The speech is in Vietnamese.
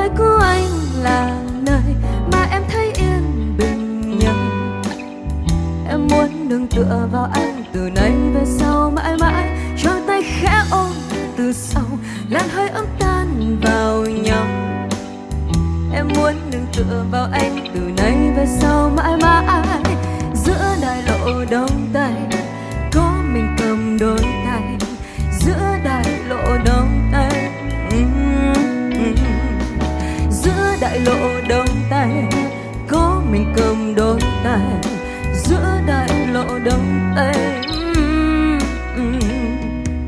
nơi của anh là nơi mà em thấy yên bình nhân. Em muốn nương tựa vào anh từ nay về sau mãi mãi, cho tay khẽ ôm từ sau làn hơi ấm tan vào nhau. Em muốn nương tựa vào anh từ nay về sau mãi mãi. Giữa đại lộ đông tây có mình cầm đôi tay, giữa đại lộ đông tây, giữa đại lộ đông tây có mình cầm đôi tay, giữa đại lộ đông tây.